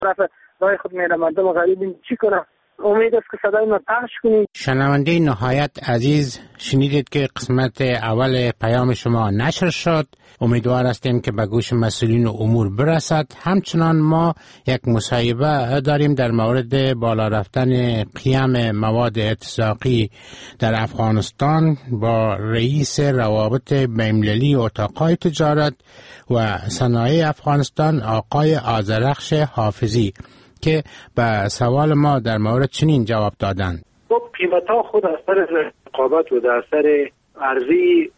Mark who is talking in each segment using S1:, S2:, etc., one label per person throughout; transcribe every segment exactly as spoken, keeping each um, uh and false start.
S1: طرف رای خود میره، مردم غریب این چی کنه؟ امید است که صدای ما پخش کنید.
S2: شنونده نهایت عزیز، شنیدید که قسمت اول پیام شما نشر شد. امیدوار هستیم که به گوش مسئولین امور برسد. همچنان ما یک مصاحبه داریم در مورد بالا رفتن قیام مواد اتساقی در افغانستان با رئیس روابط بین‌المللی اتاق‌های تجارت و صنایع افغانستان آقای آذرخش حافظی که به سوال ما در مورد چنین جواب دادند.
S3: خب قیمت‌ها خود از طریق رقابت و در اثر عرضی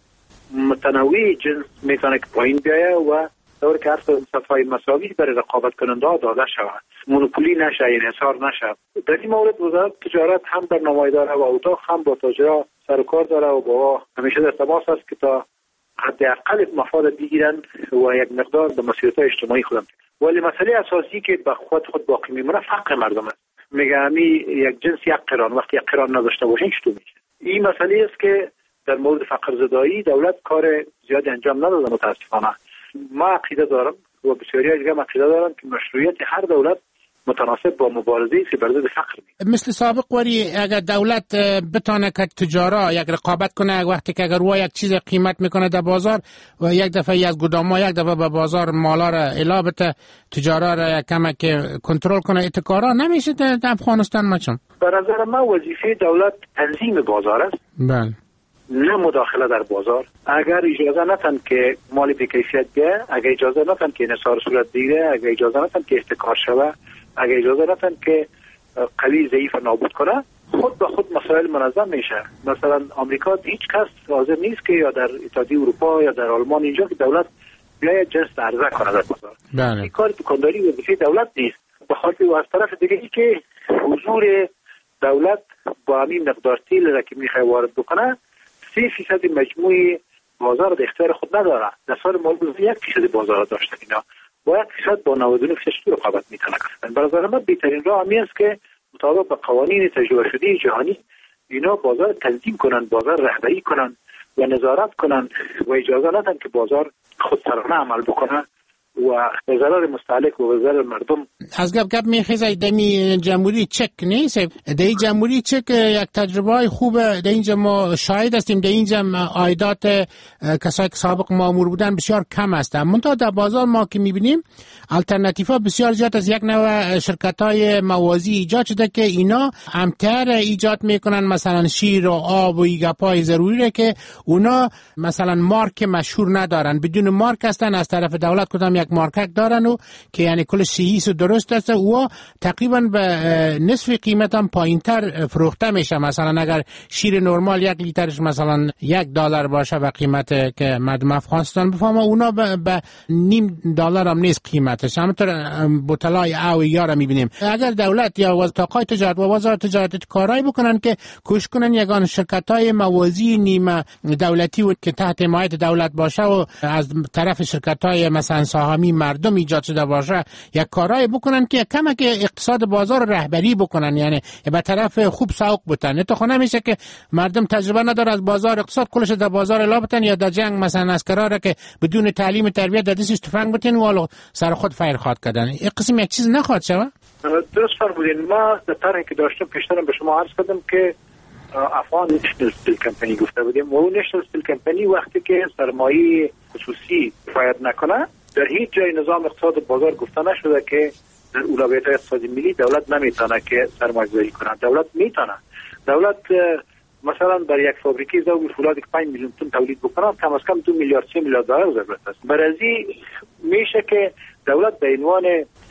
S3: متنوع جنس میتونه که پایین بیایه و طور که هر صفای مساوی برای رقابت کننده ها داده شود، مونوپولی نشه، انحصار نشه. در این مورد وزارت تجارت هم برنامه‌ای داره و اتاق هم با تاجرها سر و کار داره و با همیشه در تماس است که تا حداقل مفاد بگیرن و یک مقدار به مسئولیت اجتماعی خودم. ولی مسئله اساسی که به خود خود باقی میمونه فقر مردم است. میگه همی یک جنس یک قران، وقتی یک قران نداشته باشین چطور میشه؟ این مسئله است که در مورد فقر زدایی دولت کار زیادی انجام نداده متاسفانه. ما عقیده دارم و بسیاری دیگه عقیده دارم که مشروعیت هر دولت متناسب با مبارزه است بر ضد فقر می.
S2: مثل سابق وری اگر دولت بتونه که تجارا یک رقابت کنه، وقتی که اگر او یک چیز قیمت میکنه در بازار و یک دفعه از گوداما یک دفعه به بازار مالا را اعلام بده، تجارا را کمک کنترل کنه، اتکارا نمیشه در افغانستان. ما چون
S3: به نظر من وظیفه دولت تنظیم بازار است،
S2: بله،
S3: نه مداخله در بازار. اگر اجازه نتن که مال بی کیفیت بیه، اگر اجازه نتن که انحصار صورت بگیره، اگر اجازه نتن که احتکار شوه، اگر اجازه نتن که قوی ضعیف نابود کنه، خود به خود مسائل منظم میشه. مثلا آمریکا هیچ کس حاضر نیست که یا در اتحادیه اروپا یا در آلمان اینجا که دولت بیاید جنس عرضه کنه در بازار.
S2: بله.
S3: این کار دکانداری وظیفه دولت نیست. به خاطر و از طرف دیگه ای که حضور دولت با همین مقدار تیل را که میخواد وارد بکنه سه فیصد مجموعی بازار در اختیار خود نداره. در سال مال یک فیصد بازار داشته اینا با یک فیصد با نود و نه فیصد رقابت میتونه کنن. برای نظر من بهترین راه همین است که مطابق با قوانین تجربه شده جهانی اینا بازار تنظیم کنن، بازار رهبری کنن و نظارت کنن و اجازه ندن که بازار خودسرانه عمل بکنه و به ضرر مستهلک و به ضرر مردم.
S2: از گپ گپ میخیزه دمی جمهوری چک نیست. در جمهوری چک یک تجربه خوبه. در اینجا ما شاهد هستیم، در اینجا عایدات کسایی که سابق مامور بودن بسیار کم هستند. منتها در بازار ما که میبینیم الटरनेटिव्ها بسیار زیاد از یک نوع شرکت‌های موازی ایجاد شده که اینا امتر ایجاد میکنن، مثلا شیر و آب و ایگپای ضروری که اونا مثلا مارک مشهور ندارن، بدون مارک هستن، از طرف دولت کدام یک مارکت دارن و که یعنی کل سیهیس درست است و تقریبا به نصف قیمت هم پایینتر فروخته میشه. مثلا اگر شیر نرمال یک لیترش مثلا یک دلار باشه و قیمت که مردم افغانستان بفهمه، اونا به نیم دلار هم نیست قیمتش. همونطور بوتلای او یا را میبینیم. اگر دولت یا اتاقای تجارت و وزارت تجارت کارایی بکنن که کوشش کنن یگان شرکت‌های موازی نیمه دولتی و که تحت حمایت دولت باشه و از طرف شرکت‌های مثلا سهامی مردم ایجاد شده باشه، یک کارایی بکنن که کمک اقتصاد بازار رهبری بکنن، یعنی به طرف خوب سوق بتن. تو خونه میشه که مردم تجربه نداره از بازار اقتصاد کلش در بازار لابتن یا در جنگ مثلا از قراره که بدون تعلیم تربیت در دستش تفنگ بتن و سر خود فیر خواد کردن. این قسم یک چیز نخواد شوه.
S3: درست فرمودین. ما در طرحی که داشتم پیشترم به شما عرض کردم که افغان نشنل استیل کمپانی گفته بودیم و اون نشنل استیل کمپانی وقتی که سرمایه خصوصی فاید نکنه در هیچ جای نظام اقتصاد بازار گفته نشده که در اولویت اقتصادی ملی دولت نمیتونه که سرمایه گذاری کنه. دولت میتونه. دولت مثلا در یک فابریکه ذوب فولاد که پنج میلیون تن تولید بکنه کم از کم دو میلیارد سه میلیارد دلار ضرورت است. برای میشه که دولت به عنوان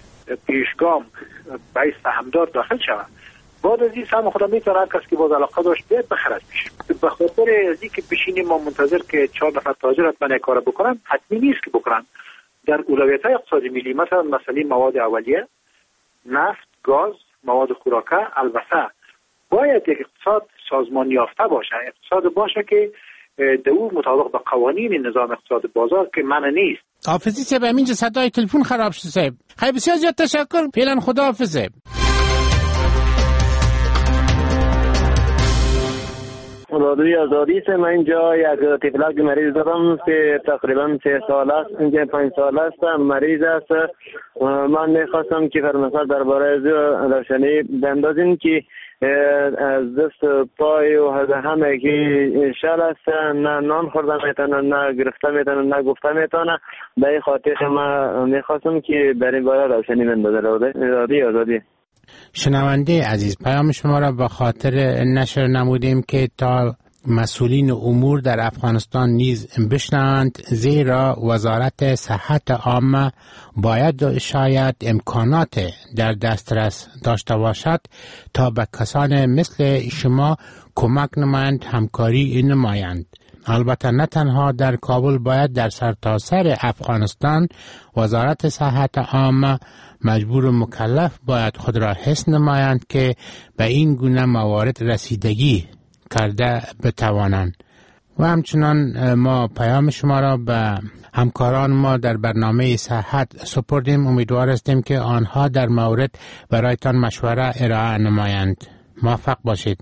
S3: پیشگام باعث سهامدار داخل شود. بعد از این سهم خدا میتونه هر کس که باز علاقه داشت بیاد بخرد میشه. به خاطر از اینکه بشینیم ما منتظر که چهار نفر تاجر حتما کار بکنن، حتمی نیست که بکنن. در اولویت‌های اقتصادی ملی مثلا مسئله مواد اولیه، نفت، گاز، مواد خوراکه، البته باید یک اقتصاد سازمان یافته باشه، اقتصاد باشه که در او مطابق به قوانین نظام اقتصاد بازار که منع نیست.
S2: حافظی صاحب همینجا صدای تلفن خراب شد صاحب. خیلی بسیار زیاد تشکر. فعلا خدا حافظ.
S1: رادوی آزادی است. من اینجا یک تفلک مریض دارم که تقریبا سه سال است، اینجا پنج سال است مریض است. من میخواستم که فرمانسر درباره از روشنی بندازین که از دست پای و از همه که شل است، نه نان خورده میتونه، نه گرفته میتونه، نه گفته میتونه. به این خاطر من میخواستم که در این باره روشنی بندازه. رادوی آزادی.
S2: شنونده عزیز، پیام شما را به خاطر نشر نمودیم که تا مسئولین امور در افغانستان نیز بشنوند، زیرا وزارت صحت عامه باید شاید امکانات در دسترس داشته باشد تا به کسان مثل شما کمک نمایند، همکاری نمایند. البته نه تنها در کابل، باید در سرتاسر افغانستان وزارت صحت عامه مجبور و مکلف باید خود را حس نمایند که به این گونه موارد رسیدگی کرده بتوانند. و همچنان ما پیام شما را به همکاران ما در برنامه صحت سپردیم. امیدوار هستیم که آنها در مورد برایتان مشوره ارائه نمایند. موفق باشید.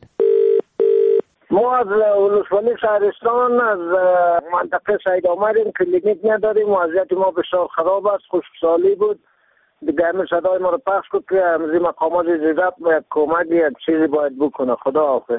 S1: ما از ولسوالی شهرستان از منطقه سید آمدیم، کلینیک نداریم، وضعیت ما بسیار خراب است، خشکسالی بود. دیگه همین صدای ما رو پخش کرد که همزی مقامات زیدت باید کمک یک چیزی باید بکنه. خدا حافظ.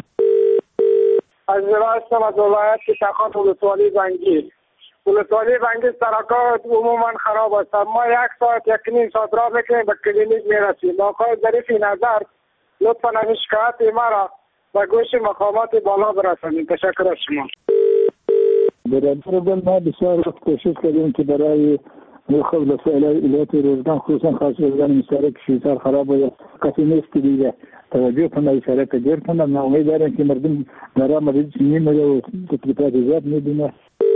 S1: از راستم از ولایت شخص ولسوالی زنگی. ولسوالی زنگی سرکات عموما خراب است. ما یک ساعت یک نیم ساعت راه میکنیم به کلینیک میرسیم. آقای ظریفی نظر لطفا همین شکایت ما را و گوش مقامات بالا برسانیم. تشکر از شما.
S4: برادر بل ما بسیار وقت کوشش کردیم که برای خود مسائل ایالات روزگان خصوصا خاص روزگان مشترک شیطان خراب و کسی نیست که دیگه توجه کنه اشاره تجربه کنه. ما امید داریم که مردم در مریض میمونه و تکلیفات زیاد میبینه.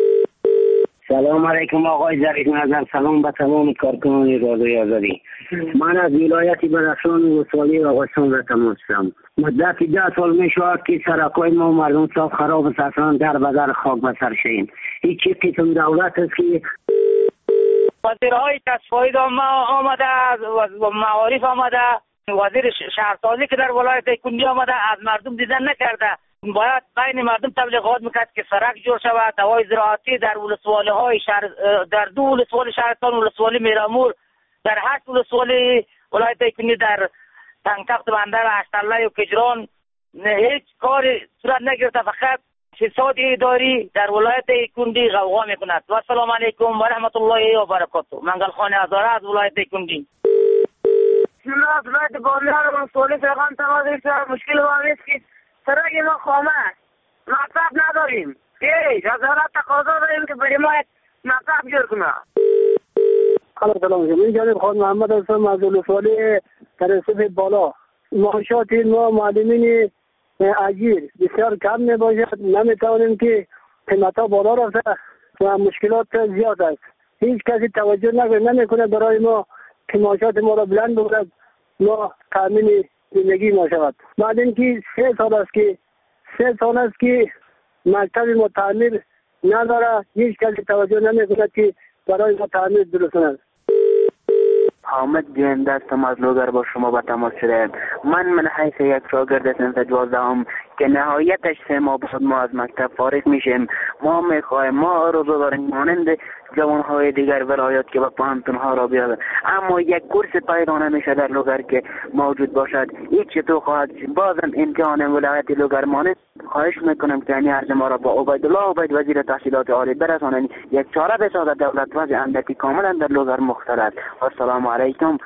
S5: سلام علیکم آقای ظریف نظر. سلام به تمام کارکنان رادیوی آزادی. من از ولایت بدخشان ولسوالی راغستان را تماس دارم. مدت ده سال می شود که سرکای ما مردم صاف خراب است، اصلا در بدر خاک به سر شیم. هیچ قسم دولت است که
S6: وزیرهای تصفیه آمده، معارف آمده، وزیر شهرسازی که در ولایت کندی آمده، از مردم دیدن نکرده. باید بین مردم تبلیغات میکرد که سرک جور شود، دوای زراعتی در ولسوالی های شهر، در دو ولسوالی شهرستان، ولسوالی میرامور، در هشت ولسوالی ولایت کندی، در تنگتخت بندر اشترلی و کجران هیچ کاری صورت نگرفته. فقط فساد اداری در ولایت کندی غوغا میکند. و السلام علیکم و رحمت الله و برکاته. منگل خان هزاره از ولایت کندی.
S7: من از ولایت بامیان و مسئولی فرقان تماس است. مشکل ما نیست که سرک ما خامه است، مطلب نداریم. ای وزارت تقاضا داریم که برای ما مطلب جور کنه.
S1: سلام جمعی جانب خان محمد هستم از ولسوالی ترسف بالا. معاشات ما معلمین اجیر بسیار کم می باشد، نمیتوانیم که قیمتا بالا رفته و مشکلات زیاد است. هیچ کسی توجه نمیکنه برای ما که معاشات ما را بلند بکنه، ما تامین زندگی ما شود. بعد اینکه سه سال است که سه سال است که مکتب ما تعمیر نداره، هیچ کسی توجه نمیکنه که برای ما تعمیر درست است.
S5: حامد گنده هستم از لوگر با شما به تماس شده. من من حیث یک شاگرد سنف دوازدهم که نهایتش سه ماه بعد ما از مکتب فارغ میشیم، ما میخواهیم ما روزه داریم مانند جوانهای دیگر ولایات که به پانتون ها را بیاد، اما یک کورس پیدا نمیشه در لوگر که موجود باشد. هیچ چطور خواهد بازم امتحان ولایت لوگر مانند. خواهش میکنم که این عرض ما را با عبیدالله عبید وزیر تحصیلات عالی برسانید، یک چاره بسازد دولت وضع اندکی کاملا در لوگر مختلط. السلام علیکم.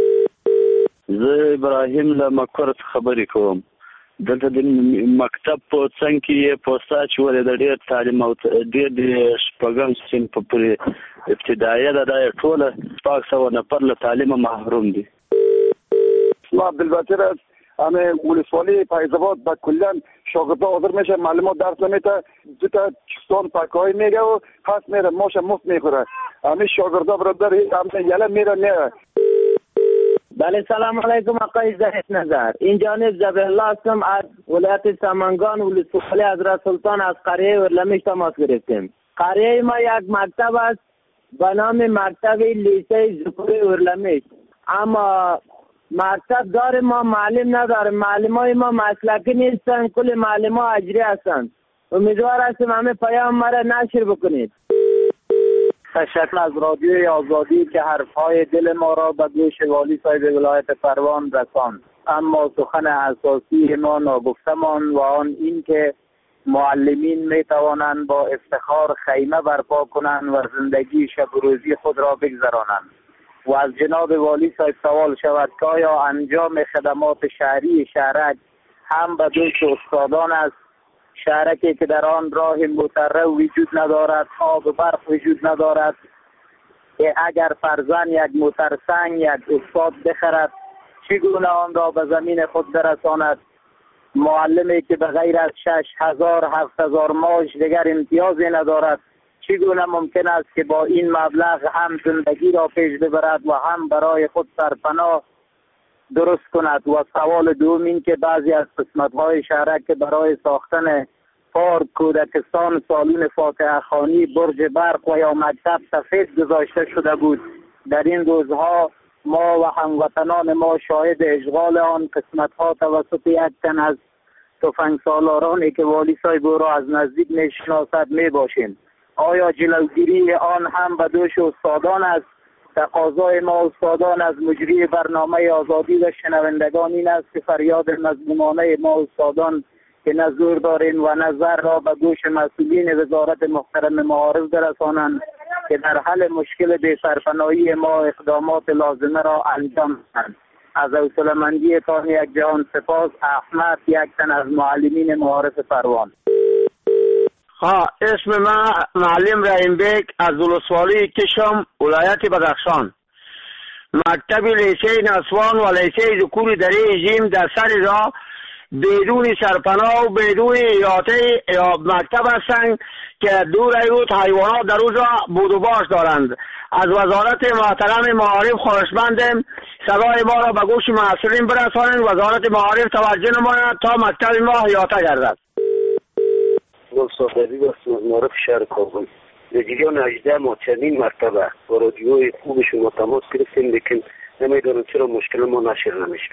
S8: زه ابراهیم له مکور خبرې کوم. دلته د مکتب په څنګ کې یې پوسټه اچولې ده، ډېر تعلیم او ډېر د شپږم صنف پورې ابتدایه ده، دا یې ټوله شپږ سوه نفر له تعلیمه محروم دي.
S9: ما عبدالباطر است. همه ولسوالی فیض‌آباد با کلا شاگردا حاضر میشه، معلمات درس نمیده، دو تا چستان پکای میگه و پس میره ماش مفت میخوره. همه شاگردا برادر همه یله میره نه.
S5: بله سلام علیکم آقای ظریف نظر. این جانب زبیرالله هستم از ولایت سمنگان ولسوالی حضرت سلطان از قریه ورلمیش تماس گرفتیم. قریه ما یک مکتب است به نام مکتب لیسه ذکوری ورلمیش، اما مکتب داره ما معلم نداره. معلمای ما مسلکی نیستن، کل معلم ها اجری هستن.
S10: امیدوار هستم همه پیام مرا نشر بکنید.
S11: تشکر از رادیوی آزادی که حرفهای دل ما را به گوش والی صاحب ولایت پروان رساند. اما سخن اساسی ما ناگفته ماند و آن این که معلمین می توانند با افتخار خیمه برپا کنند و زندگی شب و روزی خود را بگذرانند و از جناب والی صاحب سوال شود که آیا انجام خدمات شهری شهرک هم به دوش استادان است؟ شهرکی که در آن راه مترو وجود ندارد، آب و برق وجود ندارد، اگر فرزن یک موترسنگ یک استاد بخرد چگونه آن را به زمین خود برساند؟ معلمی که به غیر از شش هزار هفت هزار معاش دیگر امتیازی ندارد چگونه ممکن است که با این مبلغ هم زندگی را پیش ببرد و هم برای خود سرپناه درست کند؟ و سوال دوم این که بعضی از قسمت‌های شهرک که برای ساختن پارک، کودکستان، سالن فاتحه خوانی، برج برق و یا مکتب سفید گذاشته شده بود. در این روزها ما و هموطنان ما شاهد اشغال آن قسمت‌ها توسط یک تن از تفنگسالارانی که والی صاحب را از نزدیک میشناسد می باشیم. آیا جلوگیری آن هم به دوش استادان است؟ تقاضای ما استادان از مجری برنامه آزادی و شنوندگان این است که فریاد مظلومانه ما استادان که نه زور داریم و نظر را به گوش مسئولین وزارت محترم معارف برسانند که در حل مشکل بی‌سرپناهی ما اقدامات لازمه را انجام دهند. از حوصله‌مندی تان یک جهان سپاس. احمد، یک تن از معلمین معارف پروان.
S12: ها، اسم من معلم رحیم بیگ از ولسوالی کشم، ولایت بدخشان. مکتب لیسه نسوان و لیسه ذکور دره جیم در سر راه بدون سرپناه و بدون احاطه مکتب هستند که دور ایوت حیوانات در اونجا بود و باش دارند. از وزارت محترم معارف خواهشمندم صدای ما را به گوش مسئولین برسانند. وزارت معارف توجه نماید تا مکتب ما احاطه گردد.
S13: صادقی بستم از معارف شهر کابل. در جریان هجده ما چندین مرتبه با رادیوی خوب شما تماس گرفتیم لیکن نمیدونم چرا مشکل ما نشر نمیشه.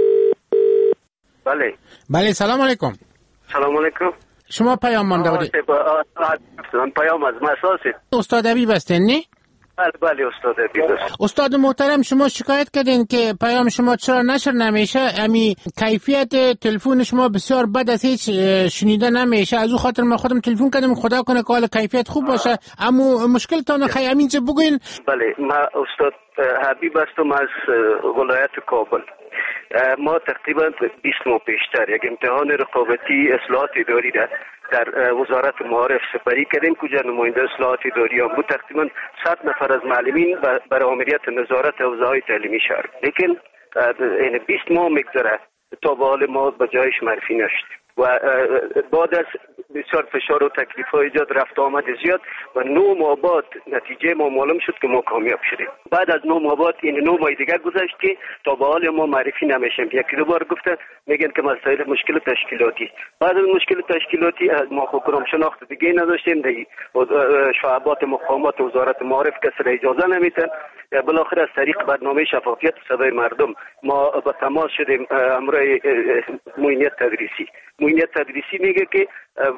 S13: بله
S2: بله سلام علیکم.
S13: سلام علیکم.
S2: شما پیام مانده بودید؟
S13: من پیام از مساسه.
S2: استاد ابیب هستین نه؟
S13: بله بله استاد ابیب هست.
S2: استاد محترم شما شکایت کردین که پیام شما چرا نشر نمیشه؟ امی کیفیت تلفن شما بسیار بد است، هیچ شنیده نمیشه. از او خاطر ما خودم تلفن کردم خدا کنه که حال کیفیت خوب باشه. اما مشکل تان خیلی همینجا بگوین.
S13: بله ما استاد حبیب هستم از ولایت کابل. ما تقریبا بیست ماه پیشتر یک امتحان رقابتی اصلاحات اداری را در وزارت معارف سپری کردیم کجا نماینده اصلاحات اداری هم بود. تقریبا صد نفر از معلمین برای آمریت نظارت حوزه‌های تعلیمی شهر. لیکن این بیست ماه میگذره تا به حال ما به جایش معرفی نشدیم و بعد از بسیار فشار و تکلیف ها ایجاد رفت آمد زیاد و نو ماه بعد نتیجه ما معلوم شد که ما کامیاب شدیم. بعد از نو ماه بعد این نو ماه دیگر گذشت که تا به حال ما معرفی نمیشیم. یکی دو بار گفته میگن که مسائل مشکل تشکیلاتی. بعد از مشکل تشکیلاتی ما حکم شناخت دیگه نداشتیم. دیگه شعبات مقامات وزارت معارف کسی اجازه نمیدن. بالاخره از طریق برنامه شفافیت صدای مردم ما به تماس شدیم امرای معینیت تدریسی. معینیت تدریسی میگه که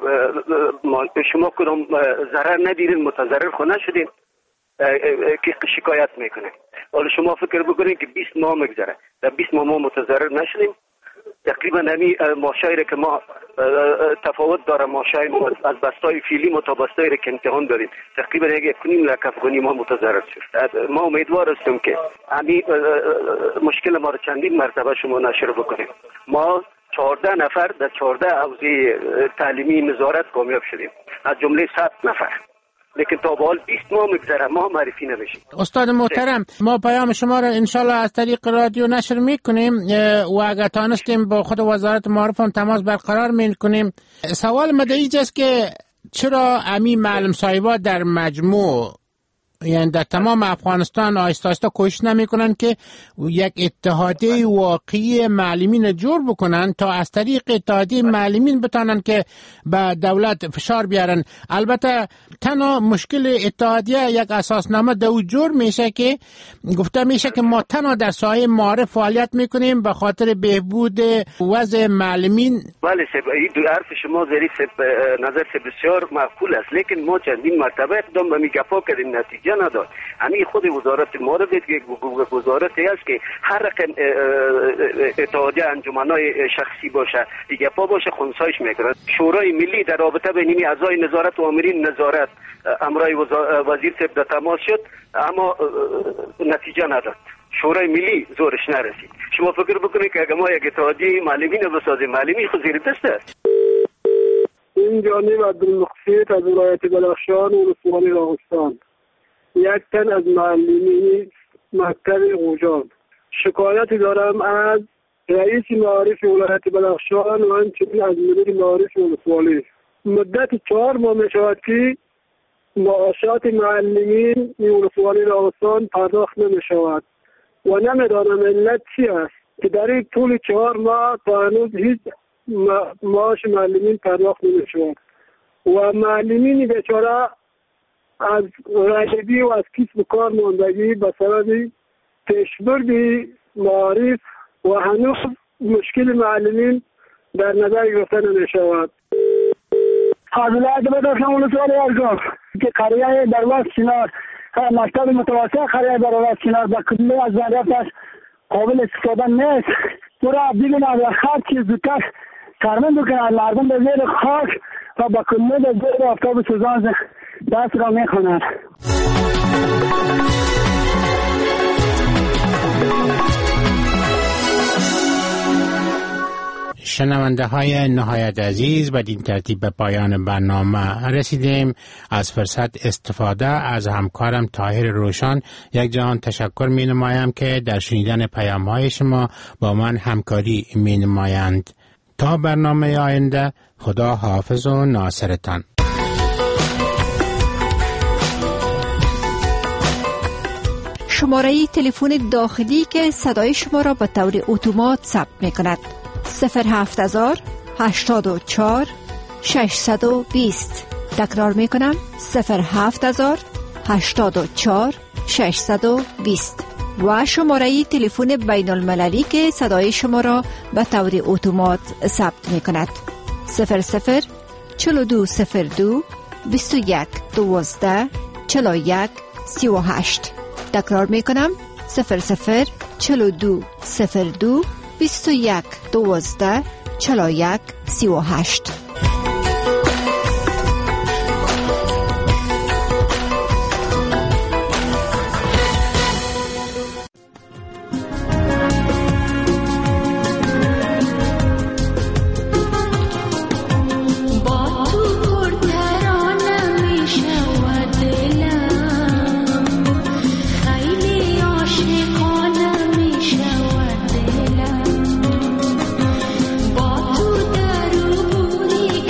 S13: شما کدام ضرر ندیدین متضرر خود نشدین که شکایت میکنه. حالا شما فکر بکنین که بیست ماه میگذره در بیست ماه ما متضرر نشدیم. تقریبا همین ماشایی که ما تفاوت داره ماشای ما از بستای فیلی ما تا بستایی که امتحان داریم تقریبا یک کنیم لک افغانی ما متضرر شد. ما امیدوار هستیم که همین مشکل ما رو چندین مرتبه شما نشر بکنیم. ما چهارده نفر در چهارده حوزه تعلیمی نظارت کامیاب شدیم از جمله صد نفر. لیکن تا به حال بیست ماه میگذره ما معرفی نمیشیم.
S2: استاد محترم ما پیام شما را انشالله از طریق رادیو نشر میکنیم و اگر تانستیم با خود وزارت معارف هم تماس برقرار میکنیم. سوال مدعی است که چرا امی معلم صاحبا در مجموع یعنی در تمام افغانستان آهسته آهسته کوشش نمیکنن که یک اتحادیه واقعی معلمین جور بکنن تا از طریق اتحادیه معلمین بتانن که به دولت فشار بیارن. البته تنها مشکل اتحادیه یک اساسنامه دو جور میشه که گفته میشه که ما تنها در سایه معارف فعالیت میکنیم به خاطر بهبود وضع معلمین.
S13: بله سب این حرف شما ظریف نظر سے بسیار معقول است، لیکن ما چندین مرتبه اقدام به میگفا کردیم نتیجه نداد. همین خود وزارت معارف که وزارتی است که هر رقم اتحادیه انجمنهای شخصی باشه دیگه پا باشه خنثیش میکنه. شورای ملی در رابطه بین اعضای نظارت و آمرین نظارت امرای وزیر صاحب در تماس شد اما نتیجه نداد. شورای ملی زورش نرسید. شما فکر بکنید که اگه ما یک اتحادیه معلمین بسازیم، معلمی خود زیر دست است.
S14: این جانب عبدالمقصود از ولایت بدخشان و ولسوالی راغستان. یک تن از معلمین مکتب قوجان شکایتی دارم از رئیس معارف ولایت بدخشان و همچنین از مدیر معارف ولسوالی. مدت چهار ماه می شود که معاشات معلمین ولسوالی راغستان پرداخت نمی شود و نمیدانم علت چی است که در این طول چهار ماه تا هنوز هیچ معاش معلمین پرداخت نمی شود و معلمین بیچاره از غریبی و از کسب کار ماندگی به سبب پیشبرد معارف و هنوز مشکل معلمین در نظر گرفته نمی شود.
S15: از ولایت بدخشان ولسوالی ارگان که قریه در وقت کنار مکتب متوسط قریه در وقت کنار به کلی از ظرفش قابل استفاده نیست. برای بگن از هر چیز زودتر کارمند بکنن مردم به زیر خاک و به کلی به زیر آفتاب سوزان دست را میخونن.
S2: شنونده های نهایت عزیز، بدین ترتیب به پایان برنامه رسیدیم. از فرصت استفاده از همکارم طاهر روشن یک جهان تشکر می نمایم که در شنیدن پیام های شما با من همکاری می نمایند. تا برنامه آینده، خدا حافظ و ناصرتان.
S16: شماره تلفن داخلی که صدای شما را به طور اتومات ثبت می کند صفر هفت هزار هشتاد و چهار ششصد و بیست. تکرار می کنم صفر هفت هزار هشتاد و چهار ششصد و بیست و شماره تلفن بین المللی که صدای شما را به طور اتومات ثبت می کند صفر صفر چهل و دو صفر دو بیست و یک دوازده چهل و یک سی و هشت. تکرار می کنم صفر صفر چهل و دو صفر دو بیست و یک دوازده چهل و یک سی و هشت.
S17: با تو در و بوری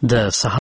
S17: د